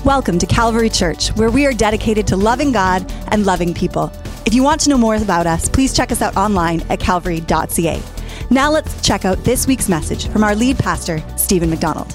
Welcome to Calvary Church, where we are dedicated to loving God and loving people. If you want to know more about us, please check us out online at calvary.ca. Now let's check out this week's message from our lead pastor, Stephen McDonald.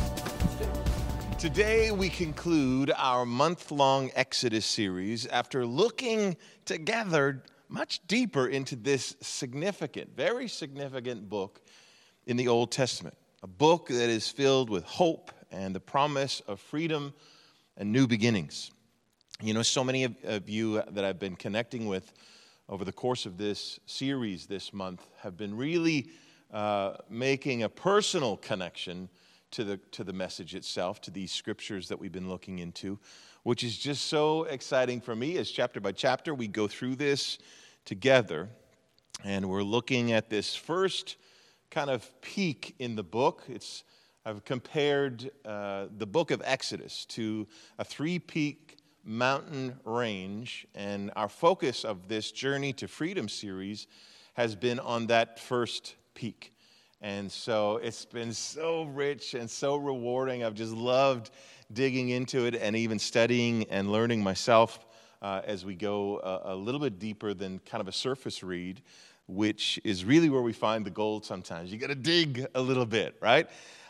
Today we conclude our month-long Exodus series after looking together much deeper into this significant, very significant book in the Old Testament. A book that is filled with hope and the promise of freedom and new beginnings. You know, so many of you that I've been connecting with over the course of this series this month have been really making a personal connection to the message itself, to these scriptures that we've been looking into, which is just so exciting for me as chapter by chapter we go through this together. And we're looking at this first kind of peek in the book. I've compared the book of Exodus to a three-peak mountain range, and our focus of this Journey to Freedom series has been on that first peak. And so it's been so rich and so rewarding. I've just loved digging into it and even studying and learning myself as we go a little bit deeper than kind of a surface read, which is really where we find the gold sometimes. You got to dig a little bit, right?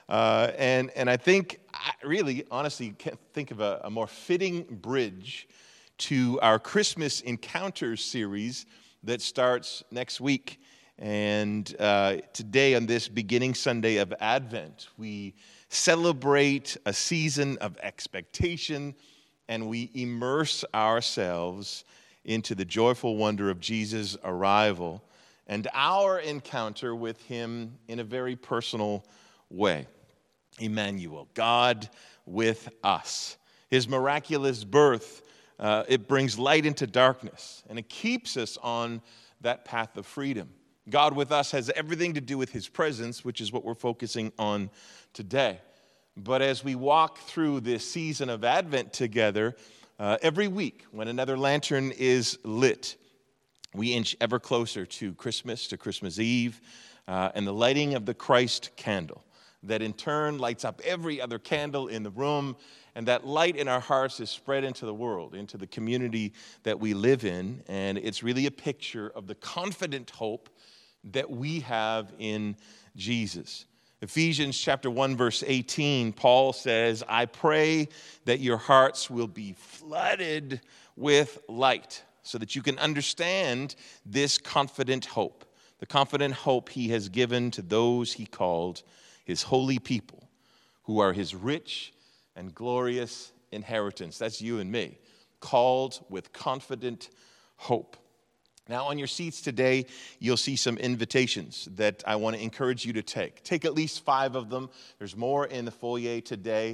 And I think, I really, honestly, can't think of a more fitting bridge to our Christmas Encounters series that starts next week. And today, on this beginning Sunday of Advent, we celebrate a season of expectation, and we immerse ourselves into the joyful wonder of Jesus' arrival and our encounter with him in a very personal way. Emmanuel, God with us. His miraculous birth, it brings light into darkness, and it keeps us on that path of freedom. God with us has everything to do with his presence, which is what we're focusing on today. But as we walk through this season of Advent together, every week when another lantern is lit, we inch ever closer to Christmas Eve, and the lighting of the Christ candle that in turn lights up every other candle in the room, and that light in our hearts is spread into the world, into the community that we live in, and it's really a picture of the confident hope that we have in Jesus. Ephesians chapter 1, verse 18, Paul says, I pray that your hearts will be flooded with light so that you can understand this confident hope, the confident hope he has given to those he called his holy people, who are his rich and glorious inheritance. That's you and me, called with confident hope. Now, on your seats today, you'll see some invitations that I want to encourage you to take. Take at least 5 of them. There's more in the foyer today,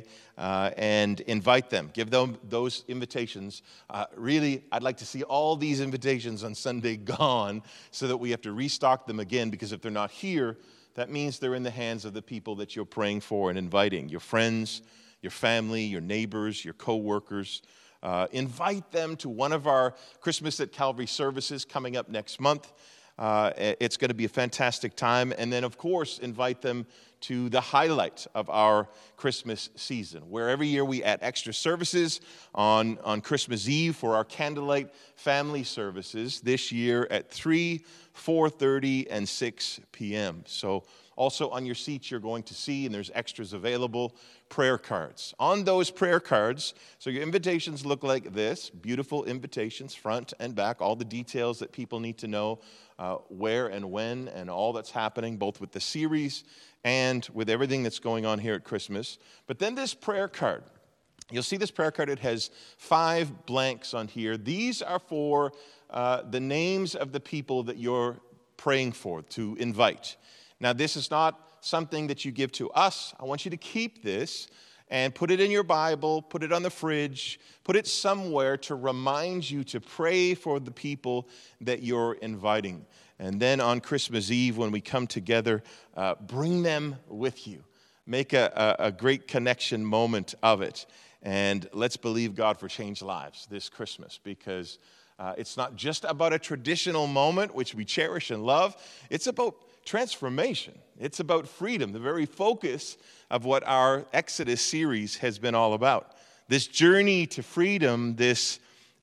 and invite them. Give them those invitations. Really, I'd like to see all these invitations on Sunday gone so that we have to restock them again, because if they're not here, that means they're in the hands of the people that you're praying for and inviting, your friends, your family, your neighbors, your co-workers. Invite them to one of our Christmas at Calvary services coming up next month. It's going to be a fantastic time. And then, of course, invite them to the highlight of our Christmas season, where every year we add extra services on Christmas Eve for our candlelight family services, this year at 3, 4:30, and 6 p.m. So also on your seats you're going to see, and there's extras available, prayer cards. On those prayer cards, so your invitations look like this, beautiful invitations, front and back, all the details that people need to know, where and when, and all that's happening, both with the series and with everything that's going on here at Christmas. But then this prayer card, you'll see this prayer card, it has 5 blanks on here. These are for the names of the people that you're praying for, to invite. Now, this is not something that you give to us. I want you to keep this and put it in your Bible, put it on the fridge, put it somewhere to remind you to pray for the people that you're inviting. And then on Christmas Eve, when we come together, bring them with you. Make a great connection moment of it. And let's believe God for changed lives this Christmas, because it's not just about a traditional moment, which we cherish and love. It's about transformation. It's about freedom, the very focus of what our Exodus series has been all about. This journey to freedom, this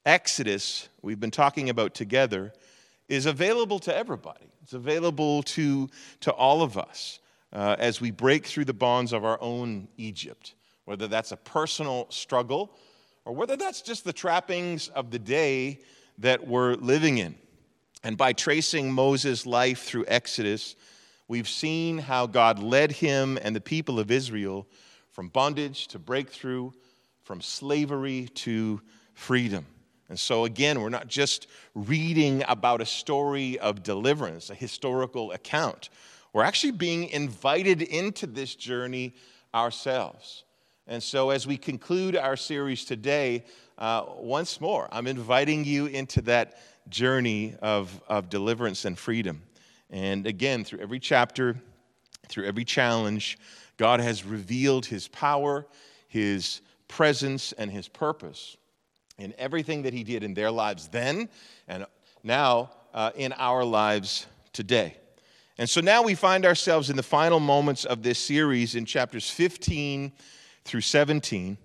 Exodus we've been talking about together, is available to everybody. It's available to all of us as we break through the bonds of our own Egypt, whether that's a personal struggle or whether that's just the trappings of the day that we're living in. And by tracing Moses' life through Exodus, we've seen how God led him and the people of Israel from bondage to breakthrough, from slavery to freedom. And so again, we're not just reading about a story of deliverance, a historical account. We're actually being invited into this journey ourselves. And so as we conclude our series today, once more, I'm inviting you into that journey of deliverance and freedom. And again, through every chapter, through every challenge, God has revealed his power, his presence, and his purpose in everything that he did in their lives then and now in our lives today. And so now we find ourselves in the final moments of this series in chapters 15 through 17,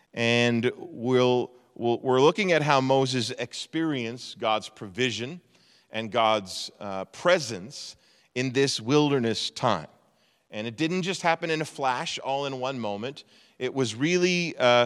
and we're looking at how Moses experienced God's provision and God's presence in this wilderness time. And it didn't just happen in a flash, all in one moment. It was really a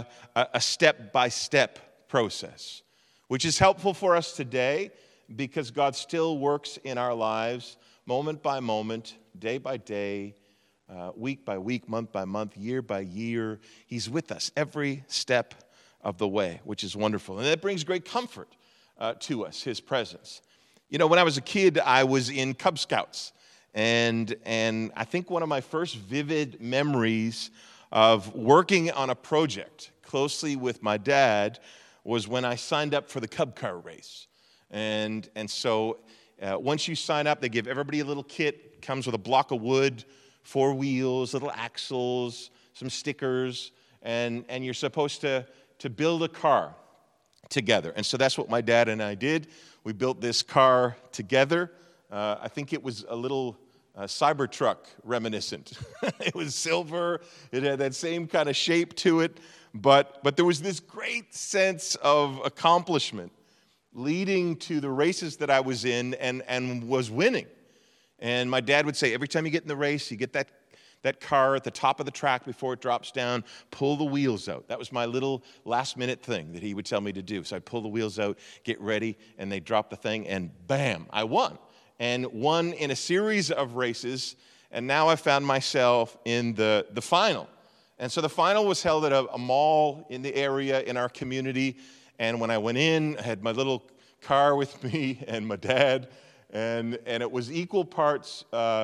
step-by-step process, which is helpful for us today because God still works in our lives moment by moment, day by day, week by week, month by month, year by year. He's with us every step of the way, which is wonderful. And that brings great comfort to us, his presence. You know, when I was a kid, I was in Cub Scouts. And I think one of my first vivid memories of working on a project closely with my dad was when I signed up for the Cub Car race. And so once you sign up, they give everybody a little kit. Comes with a block of wood, 4 wheels, little axles, some stickers, and you're supposed to build a car together. And so that's what my dad and I did. We built this car together. I think it was a little Cybertruck reminiscent. It was silver. It had that same kind of shape to it. But there was this great sense of accomplishment leading to the races that I was in and was winning. And my dad would say, every time you get in the race, you get that car at the top of the track before it drops down, pull the wheels out. That was my little last-minute thing that he would tell me to do. So I'd pull the wheels out, get ready, and they'd drop the thing, and bam, I won. And won in a series of races, and now I found myself in the final. And so the final was held at a mall in the area in our community, and when I went in, I had my little car with me and my dad, and it was equal parts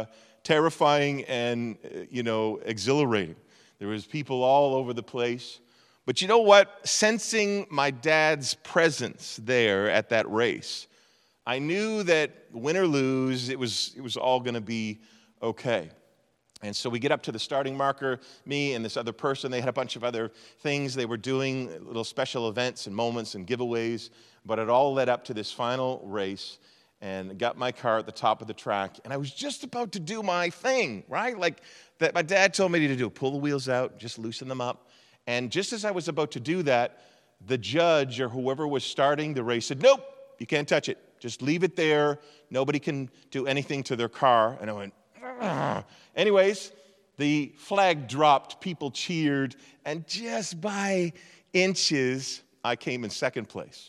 terrifying and, exhilarating. There was people all over the place. But you know what? Sensing my dad's presence there at that race, I knew that win or lose, it was all going to be okay. And so we get up to the starting marker, me and this other person. They had a bunch of other things they were doing, little special events and moments and giveaways. But it all led up to this final race, and got my car at the top of the track. And I was just about to do my thing, right? Like that my dad told me to do. Pull the wheels out, just loosen them up. And just as I was about to do that, the judge or whoever was starting the race said, nope, you can't touch it. Just leave it there. Nobody can do anything to their car. And I went, ugh. Anyways, the flag dropped, people cheered, and just by inches, I came in second place.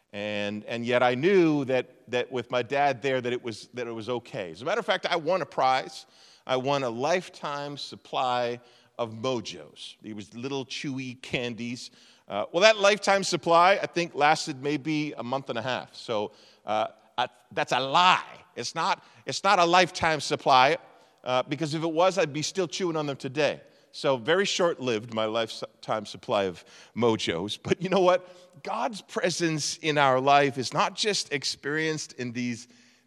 And yet I knew that with my dad there that it was okay. As a matter of fact, I won a prize. I won a lifetime supply of Mojos. These was little chewy candies. Well, that lifetime supply, I think, lasted maybe a month and a half. So that's a lie. It's not a lifetime supply because if it was, I'd be still chewing on them today. So very short-lived, my lifetime supply of Mojos. But you know what? God's presence in our life is not just experienced in these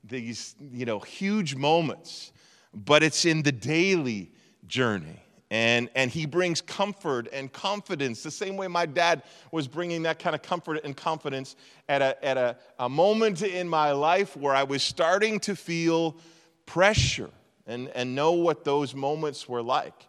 huge moments, but it's in the daily journey. And he brings comfort and confidence the same way my dad was bringing that kind of comfort and confidence at a moment in my life where I was starting to feel pressure and know what those moments were like.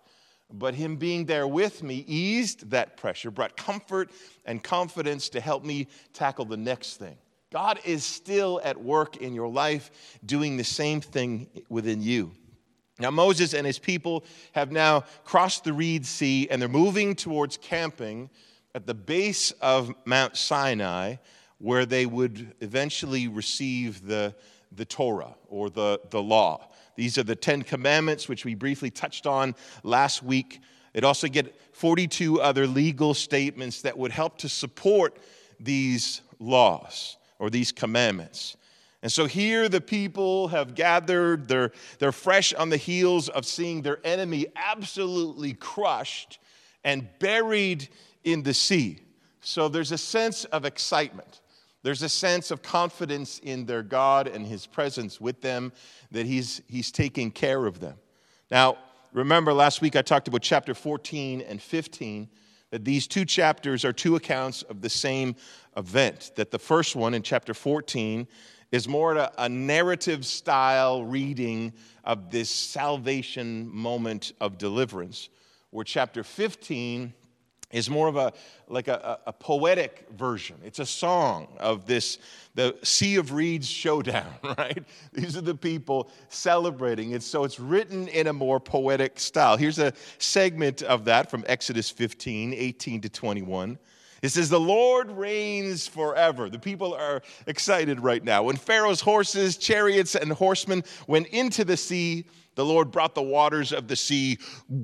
But him being there with me eased that pressure, brought comfort and confidence to help me tackle the next thing. God is still at work in your life, doing the same thing within you. Now, Moses and his people have now crossed the Reed Sea, and they're moving towards camping at the base of Mount Sinai, where they would eventually receive the Torah, or the law. These are the 10 Commandments, which we briefly touched on last week. It also get 42 other legal statements that would help to support these laws or these commandments. And so here the people have gathered. They're fresh on the heels of seeing their enemy absolutely crushed and buried in the sea. So there's a sense of excitement. There's a sense of confidence in their God and his presence with them, that he's taking care of them. Now, remember last week I talked about chapter 14 and 15, that these two chapters are two accounts of the same event. That the first one in chapter 14 is more a narrative style reading of this salvation moment of deliverance, where chapter 15 is more of a poetic version. It's a song of the Sea of Reeds showdown, right? These are the people celebrating it, so it's written in a more poetic style. Here's a segment of that from Exodus 15, 18 to 21. It says, "The Lord reigns forever." The people are excited right now. "When Pharaoh's horses, chariots, and horsemen went into the sea, the Lord brought the waters of the sea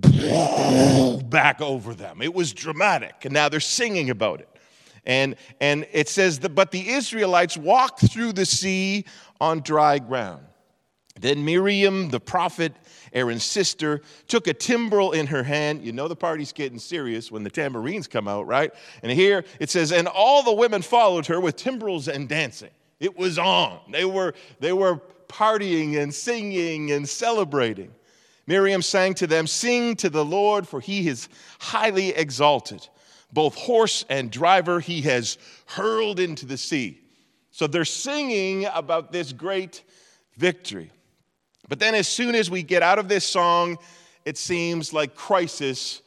back over them." It was dramatic, and now they're singing about it. And it says, "But the Israelites walked through the sea on dry ground. Then Miriam, the prophet, Aaron's sister, took a timbrel in her hand." You know the party's getting serious when the tambourines come out, right? And here it says, "And all the women followed her with timbrels and dancing." It was on. They were partying and singing and celebrating. Miriam sang to them, "Sing to the Lord, for he is highly exalted. Both horse and driver he has hurled into the sea." So they're singing about this great victory. But then as soon as we get out of this song, it seems like crisis,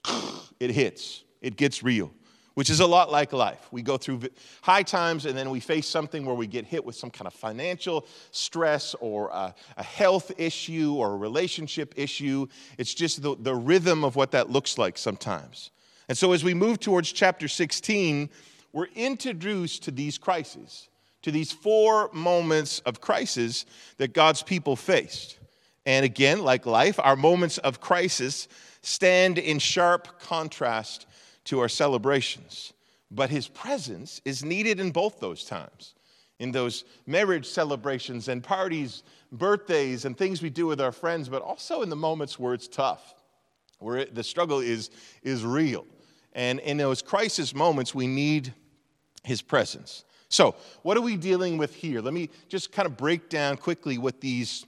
it hits. It gets real, which is a lot like life. We go through high times, and then we face something where we get hit with some kind of financial stress or a health issue or a relationship issue. It's just the rhythm of what that looks like sometimes. And so as we move towards chapter 16, we're introduced to these crises, to these 4 moments of crisis that God's people faced. And again, like life, our moments of crisis stand in sharp contrast to our celebrations. But his presence is needed in both those times, in those marriage celebrations and parties, birthdays, and things we do with our friends, but also in the moments where it's tough, where the struggle is real. And in those crisis moments, we need his presence. So, what are we dealing with here? Let me just kind of break down quickly what these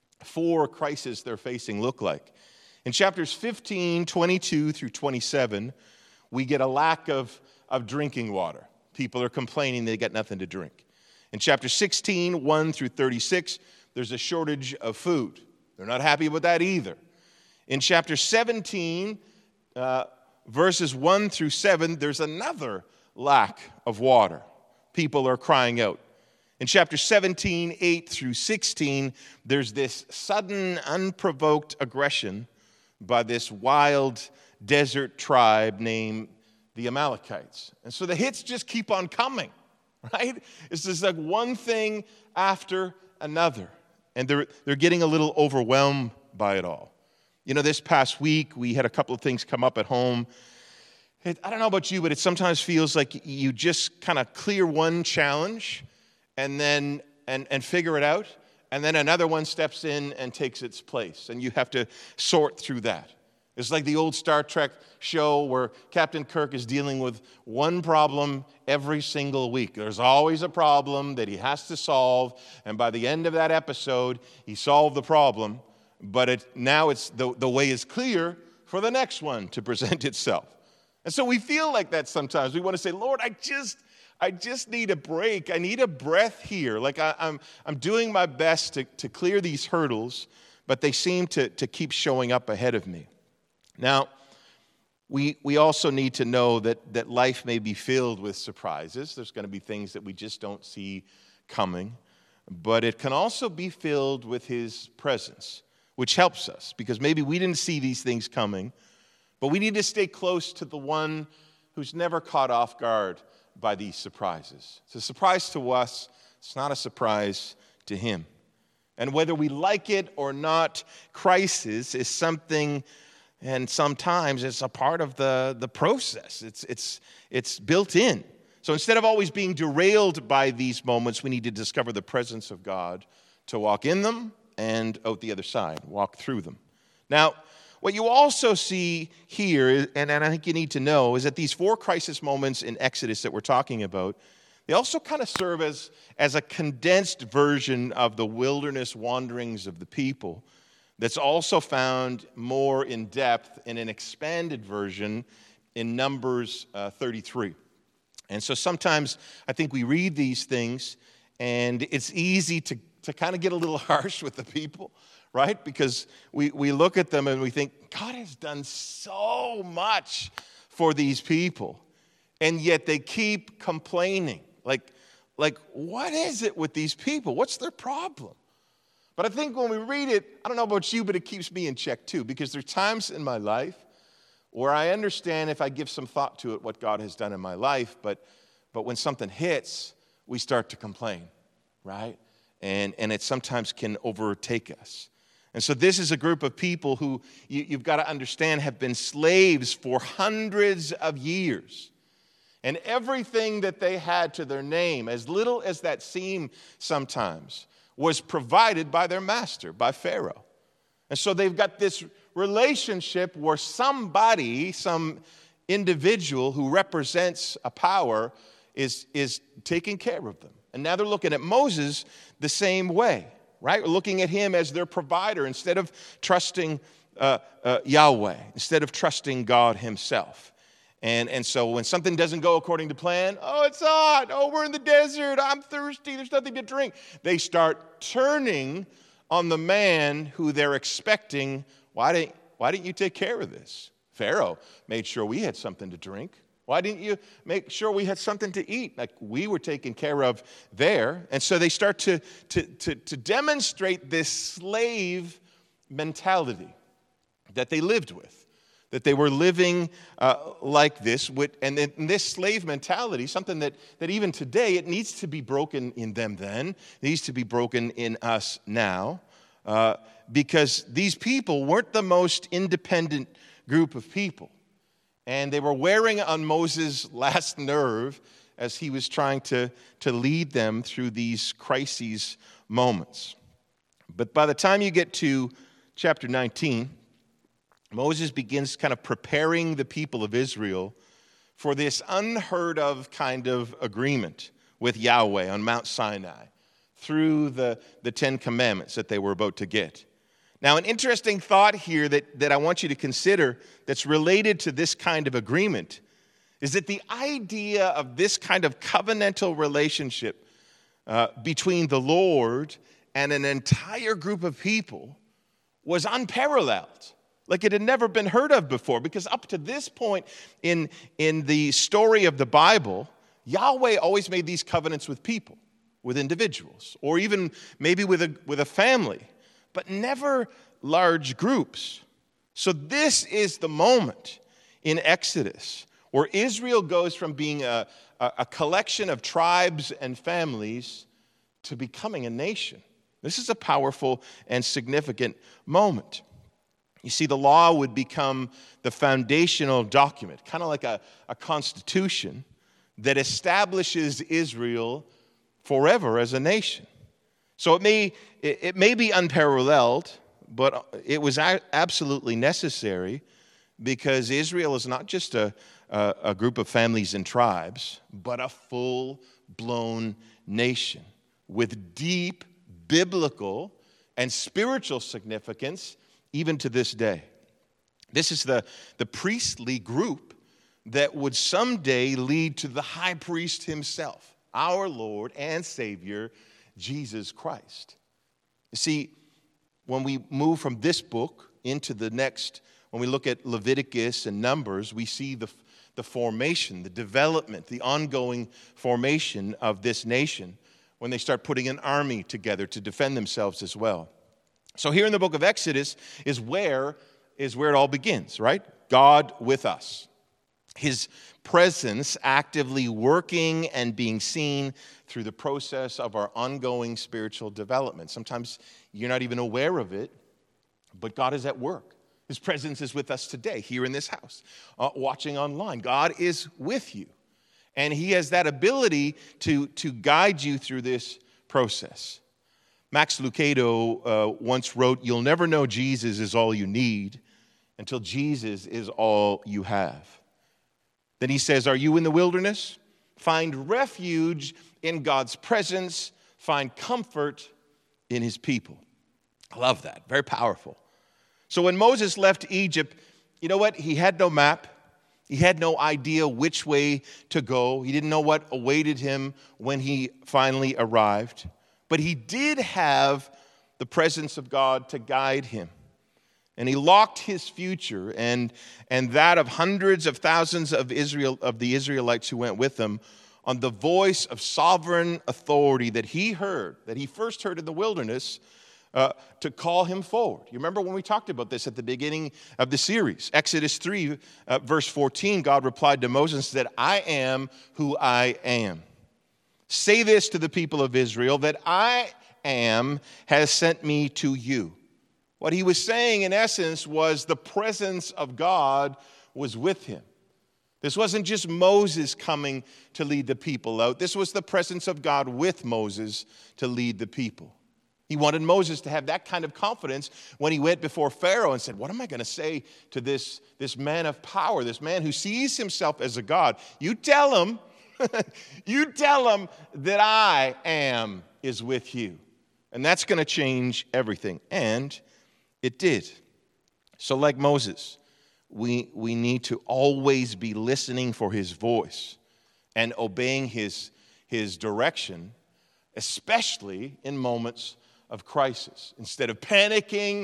4 crises they're facing look like. In chapters 15, 22 through 27, we get a lack of drinking water. People are complaining they got nothing to drink. In chapter 16, 1 through 36, there's a shortage of food. They're not happy with that either. In chapter 17, verses 1 through 7, there's another lack of water. People are crying out. In chapter 17, 8 through 16, there's this sudden, unprovoked aggression by this wild desert tribe named the Amalekites. And so the hits just keep on coming, right? It's just like one thing after another. And they're getting a little overwhelmed by it all. You know, this past week, we had a couple of things come up at home. I don't know about you, but it sometimes feels like you just kind of clear one challenge and then and figure it out, and then another one steps in and takes its place, and you have to sort through that. It's like the old Star Trek show where Captain Kirk is dealing with one problem every single week. There's always a problem that he has to solve, and by the end of that episode, he solved the problem, but now it's the way is clear for the next one to present itself. And so we feel like that sometimes. We want to say, "Lord, I just need a break. I need a breath here. Like I'm doing my best to clear these hurdles, but they seem to keep showing up ahead of me." Now, we also need to know that life may be filled with surprises. There's going to be things that we just don't see coming. But it can also be filled with his presence, which helps us, because maybe we didn't see these things coming, but we need to stay close to the one who's never caught off guard by these surprises. It's a surprise to us. It's not a surprise to him. And whether we like it or not, crisis is something, and sometimes it's a part of the process. It's built in. So instead of always being derailed by these moments, we need to discover the presence of God to walk in them and out the other side, walk through them. Now, what you also see here, and I think you need to know, is that these 4 crisis moments in Exodus that we're talking about, they also kind of serve as a condensed version of the wilderness wanderings of the people that's also found more in depth in an expanded version in Numbers 33. And so sometimes I think we read these things and it's easy to kind of get a little harsh with the people, right? Because we look at them and we think, God has done so much for these people, and yet they keep complaining. Like, what is it with these people? What's their problem? But I think when we read it, I don't know about you, but it keeps me in check too, because there's times in my life where I understand, if I give some thought to it, what God has done in my life, but when something hits, we start to complain, right? And it sometimes can overtake us. And so this is a group of people who, you've got to understand, have been slaves for hundreds of years. And everything that they had to their name, as little as that seemed sometimes, was provided by their master, by Pharaoh. And so they've got this relationship where somebody, some individual who represents a power is taking care of them. And now they're looking at Moses the same way, right? We're looking at him as their provider instead of trusting Yahweh, instead of trusting God himself. And so when something doesn't go according to plan, oh, it's hot, oh, we're in the desert, I'm thirsty, there's nothing to drink, they start turning on the man who they're expecting. Why didn't you take care of this? Pharaoh made sure we had something to drink. Why didn't you make sure we had something to eat? Like we were taken care of there. And so they start to demonstrate this slave mentality that they lived with, that they were living like this. And in this slave mentality, something that even today, it needs to be broken in them then, it needs to be broken in us now, because these people weren't the most independent group of people. And they were wearing on Moses' last nerve as he was trying to lead them through these crises moments. But by the time you get to chapter 19, Moses begins kind of preparing the people of Israel for this unheard of kind of agreement with Yahweh on Mount Sinai through the 10 Commandments that they were about to get. Now, an interesting thought here that I want you to consider that's related to this kind of agreement is that the idea of this kind of covenantal relationship between the Lord and an entire group of people was unparalleled. Like it had never been heard of before, because up to this point in the story of the Bible, Yahweh always made these covenants with people, with individuals, or even maybe with a family, but never large groups. So this is the moment in Exodus where Israel goes from being a collection of tribes and families to becoming a nation. This is a powerful and significant moment. You see, the law would become the foundational document, kind of like a constitution that establishes Israel forever as a nation. So it may be unparalleled, but it was absolutely necessary, because Israel is not just a group of families and tribes, but a full-blown nation with deep biblical and spiritual significance even to this day. This is the priestly group that would someday lead to the high priest himself, our Lord and Savior, Jesus Christ. You see, when we move from this book into the next When we look at Leviticus and Numbers, we see the formation, the development, the ongoing formation of this nation when they start putting an army together to defend themselves as well. So here in the book of Exodus is where it all begins, right? God with us. His presence actively working and being seen through the process of our ongoing spiritual development. Sometimes you're not even aware of it, but God is at work. His presence is with us today, here in this house, watching online. God is with you. And he has that ability to guide you through this process. Max Lucado once wrote, "You'll never know Jesus is all you need until Jesus is all you have." Then he says, "Are you in the wilderness? Find refuge in God's presence. Find comfort in his people." I love that. Very powerful. So when Moses left Egypt, you know what? He had no map. He had no idea which way to go. He didn't know what awaited him when he finally arrived. But he did have the presence of God to guide him. And he locked his future and that of hundreds of thousands of the Israelites who went with him on the voice of sovereign authority that he first heard in the wilderness, to call him forward. You remember when we talked about this at the beginning of the series? Exodus 3, verse 14, God replied to Moses and said, "I am who I am. Say this to the people of Israel, that I am has sent me to you." What he was saying, in essence, was the presence of God was with him. This wasn't just Moses coming to lead the people out. This was the presence of God with Moses to lead the people. He wanted Moses to have that kind of confidence when he went before Pharaoh and said, "What am I going to say to this man of power, this man who sees himself as a God? You tell him, you tell him that I am is with you." And that's going to change everything. And it did. So like Moses, we need to always be listening for his voice and obeying his direction, especially in moments of crisis. Instead of panicking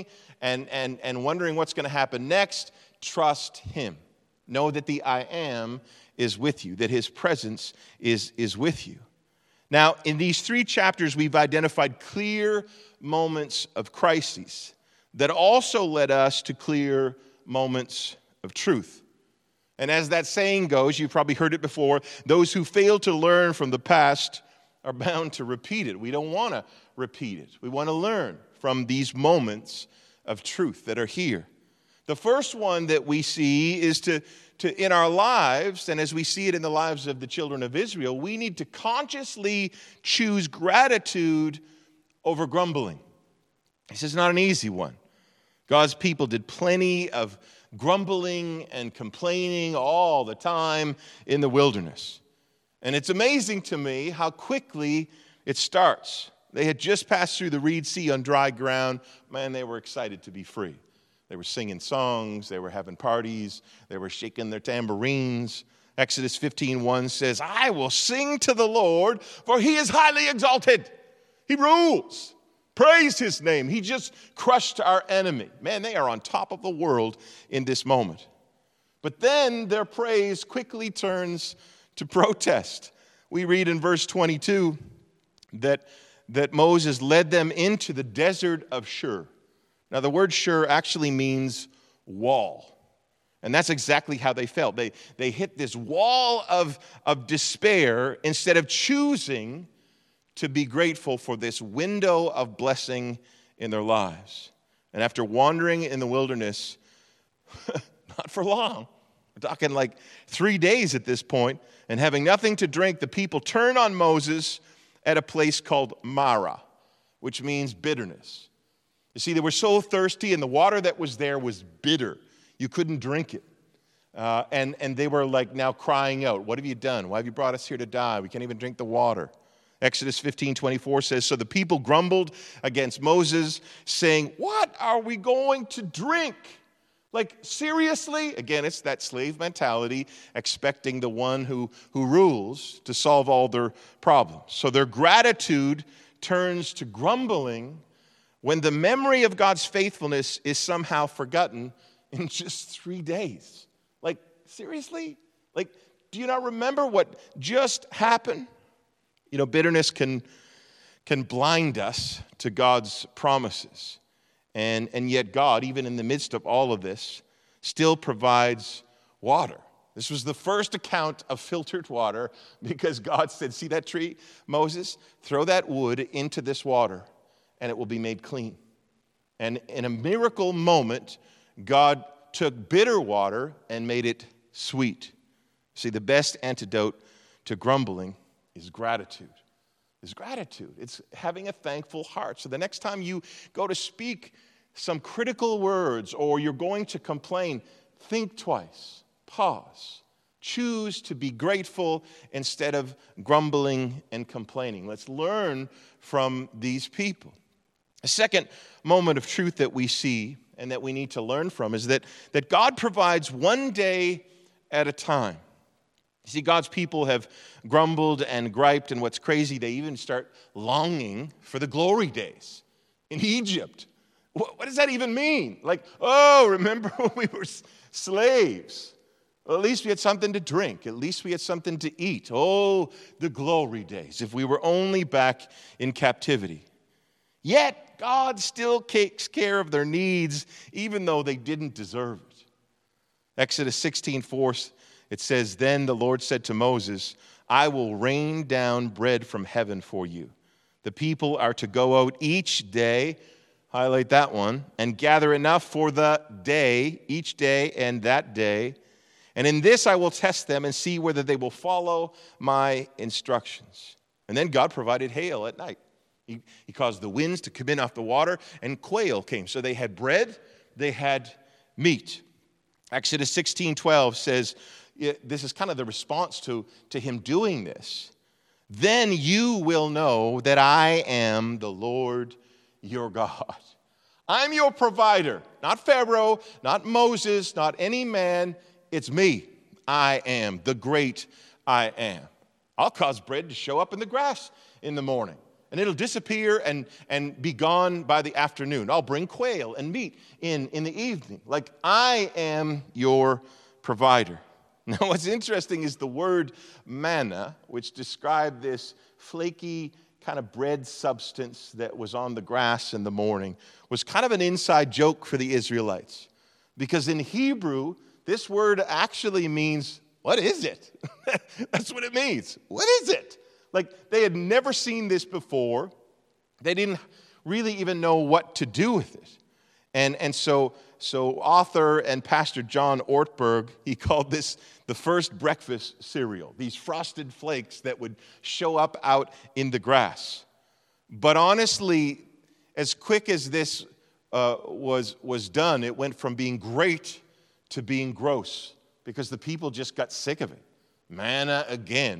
and wondering what's going to happen next, trust him. Know that the I am is with you, that his presence is with you. Now, in these 3 chapters, we've identified clear moments of crises that also led us to clear moments of truth. And as that saying goes, you've probably heard it before, those who fail to learn from the past are bound to repeat it. We don't want to repeat it. We want to learn from these moments of truth that are here. The first one that we see is to in our lives, and as we see it in the lives of the children of Israel, we need to consciously choose gratitude over grumbling. This is not an easy one. God's people did plenty of grumbling and complaining all the time in the wilderness. And it's amazing to me how quickly it starts. They had just passed through the Reed Sea on dry ground. Man, they were excited to be free. They were singing songs. They were having parties. They were shaking their tambourines. Exodus 15:1 says, "I will sing to the Lord, for he is highly exalted. He rules. Praise his name. He just crushed our enemy." Man, they are on top of the world in this moment. But then their praise quickly turns to protest. We read in verse 22 that Moses led them into the desert of Shur. Now, the word Shur actually means wall. And that's exactly how they felt. They hit this wall of despair instead of choosing to be grateful for this window of blessing in their lives. And after wandering in the wilderness, not for long, we're talking like 3 days at this point, and having nothing to drink, the people turn on Moses at a place called Marah, which means bitterness. You see, they were so thirsty, and the water that was there was bitter. You couldn't drink it. And they were like now crying out, "What have you done? Why have you brought us here to die? We can't even drink the water." Exodus 15:24 says, "So the people grumbled against Moses, saying, 'What are we going to drink?'" Like, seriously? Again, it's that slave mentality, expecting the one who rules to solve all their problems. So their gratitude turns to grumbling when the memory of God's faithfulness is somehow forgotten in just 3 days. Like, seriously? Like, do you not remember what just happened? You know, bitterness can blind us to God's promises. And yet God, even in the midst of all of this, still provides water. This was the first account of filtered water because God said, see that tree, Moses? Throw that wood into this water and it will be made clean. And in a miracle moment, God took bitter water and made it sweet. See, the best antidote to grumbling is gratitude. It's gratitude. It's having a thankful heart. So the next time you go to speak some critical words or you're going to complain, think twice. Pause. Choose to be grateful instead of grumbling and complaining. Let's learn from these people. A second moment of truth that we see and that we need to learn from is that God provides one day at a time. You see, God's people have grumbled and griped, and what's crazy, they even start longing for the glory days in Egypt. What does that even mean? Like, oh, remember when we were slaves? Well, at least we had something to drink. At least we had something to eat. Oh, the glory days, if we were only back in captivity. Yet, God still takes care of their needs, even though they didn't deserve it. Exodus 16:4, it says, then the Lord said to Moses, I will rain down bread from heaven for you. The people are to go out each day, highlight that one, and gather enough for the day, each day and that day. And in this I will test them and see whether they will follow my instructions. And then God provided hail at night. He caused the winds to come in off the water, and quail came. So they had bread, they had meat. Exodus 16:12 says, this is kind of the response to him doing this. Then you will know that I am the Lord your God. I'm your provider, not Pharaoh, not Moses, not any man. It's me. I am the great I am. I'll cause bread to show up in the grass in the morning, and it'll disappear and be gone by the afternoon. I'll bring quail and meat in the evening. Like, I am your provider. Now, what's interesting is the word manna, which described this flaky kind of bread substance that was on the grass in the morning, was kind of an inside joke for the Israelites. Because in Hebrew, this word actually means, what is it? That's what it means. What is it? Like, they had never seen this before. They didn't really even know what to do with it. And so author and pastor John Ortberg, he called this the first breakfast cereal, these frosted flakes that would show up out in the grass. But honestly, as quick as this was done, it went from being great to being gross because the people just got sick of it. Manna again,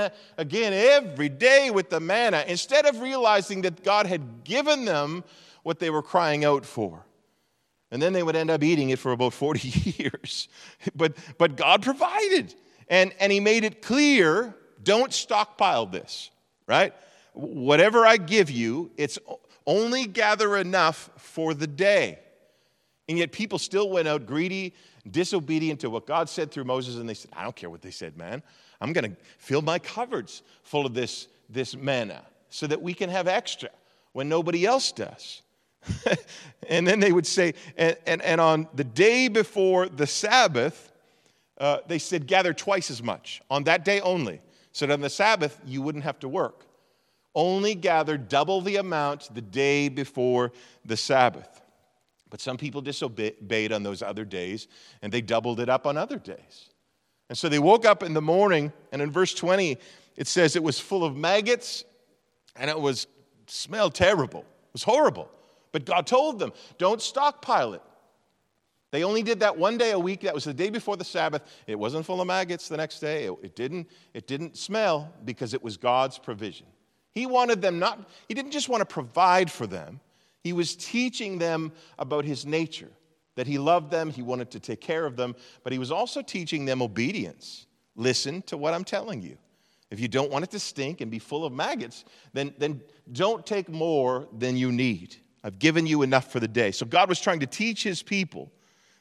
every day with the manna, instead of realizing that God had given them what they were crying out for. And then they would end up eating it for about 40 years. But God provided. And he made it clear, don't stockpile this, right? Whatever I give you, it's only gather enough for the day. And yet people still went out greedy, disobedient to what God said through Moses, and they said, I don't care what they said, man. I'm going to fill my cupboards full of this manna so that we can have extra when nobody else does. And then they would say, and on the day before the Sabbath, they said, gather twice as much on that day only. So that on the Sabbath, you wouldn't have to work. Only gather double the amount the day before the Sabbath. But some people disobeyed on those other days, and they doubled it up on other days. And so they woke up in the morning, and in verse 20, it says it was full of maggots, and it smelled terrible. It was horrible. But God told them, don't stockpile it. They only did that one day a week. That was the day before the Sabbath. It wasn't full of maggots the next day. It didn't smell because it was God's provision. He wanted them he didn't just want to provide for them. He was teaching them about his nature, that he loved them, he wanted to take care of them, but he was also teaching them obedience. Listen to what I'm telling you. If you don't want it to stink and be full of maggots, then don't take more than you need. I've given you enough for the day. So God was trying to teach his people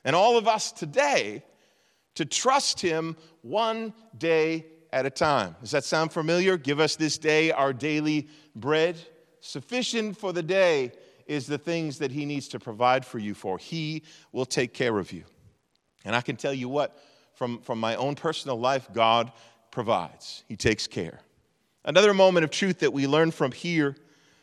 and all of us today to trust him one day at a time. Does that sound familiar? Give us this day our daily bread. Sufficient for the day is the things that he needs to provide for you for. He will take care of you. And I can tell you what, from my own personal life, God provides. He takes care. Another moment of truth that we learn from here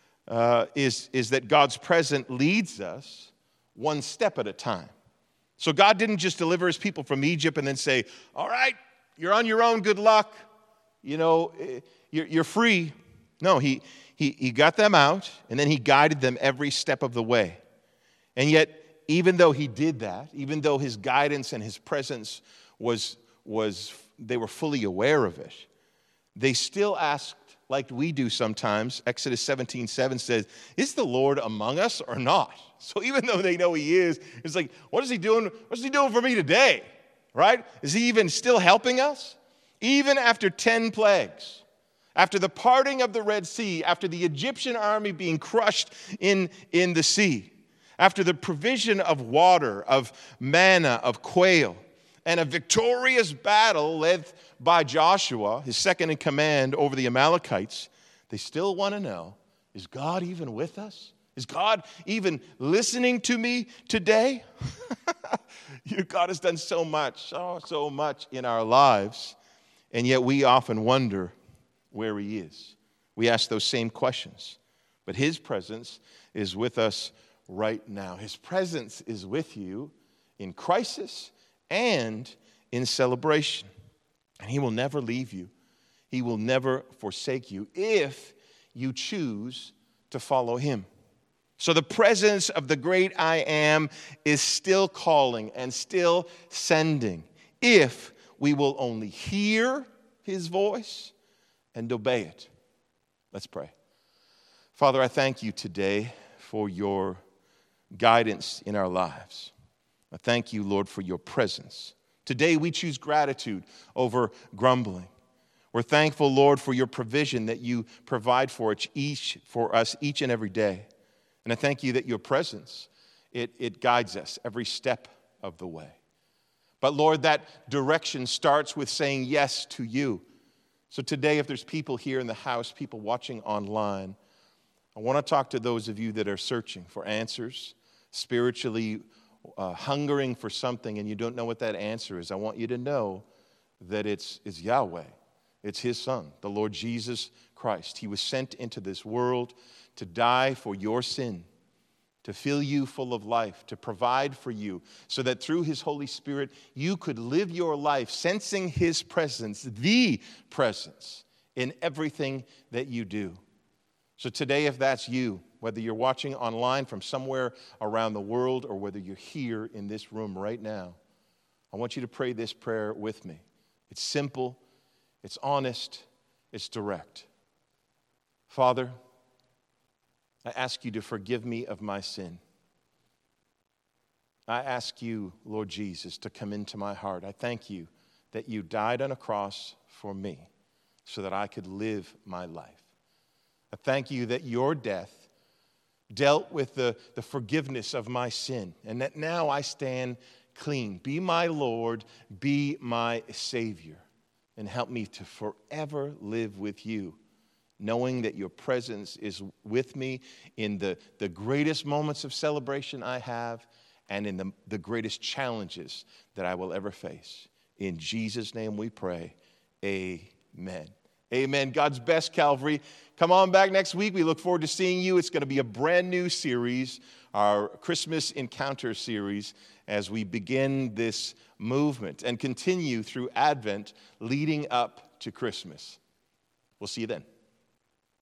is that God's presence leads us one step at a time. So God didn't just deliver his people from Egypt and then say, all right, you're on your own, good luck. You know, you're free. No, he got them out, and then he guided them every step of the way. And yet, even though he did that, even though his guidance and his presence was they were fully aware of it, they still asked, like we do sometimes. Exodus 17:7 says, is the Lord among us or not? So even though they know he is, it's like, what is he doing? What's he doing for me today? Right? Is he even still helping us? Even after 10 plagues, after the parting of the Red Sea, after the Egyptian army being crushed in the sea, after the provision of water, of manna, of quail, and a victorious battle led by Joshua, his second in command over the Amalekites, they still want to know, is God even with us? Is God even listening to me today? God has done so much, so much in our lives, and yet we often wonder where he is. We ask those same questions, but his presence is with us right now. His presence is with you in crisis and in celebration. And he will never leave you. He will never forsake you if you choose to follow him. So the presence of the great I am is still calling and still sending if we will only hear his voice and obey it. Let's pray. Father, I thank you today for your guidance in our lives. I thank you, Lord, for your presence. Today we choose gratitude over grumbling. We're thankful, Lord, for your provision that you provide for us each and every day. And I thank you that your presence, it guides us every step of the way. But Lord, that direction starts with saying yes to you. So today, if there's people here in the house, people watching online, I want to talk to those of you that are searching for answers, spiritually hungering for something, and you don't know what that answer is. I want you to know that it's Yahweh. It's his Son, the Lord Jesus Christ. He was sent into this world to die for your sin, to fill you full of life, to provide for you, so that through his Holy Spirit, you could live your life sensing his presence, the presence, in everything that you do. So today, if that's you, whether you're watching online from somewhere around the world or whether you're here in this room right now, I want you to pray this prayer with me. It's simple, it's honest, it's direct. Father, I ask you to forgive me of my sin. I ask you, Lord Jesus, to come into my heart. I thank you that you died on a cross for me so that I could live my life. I thank you that your death dealt with the forgiveness of my sin, and that now I stand clean. Be my Lord, be my Savior, and help me to forever live with you, knowing that your presence is with me in the greatest moments of celebration I have and in the greatest challenges that I will ever face. In Jesus' name we pray, amen. Amen. God's best, Calvary. Come on back next week. We look forward to seeing you. It's going to be a brand new series, our Christmas Encounter series, as we begin this movement and continue through Advent leading up to Christmas. We'll see you then.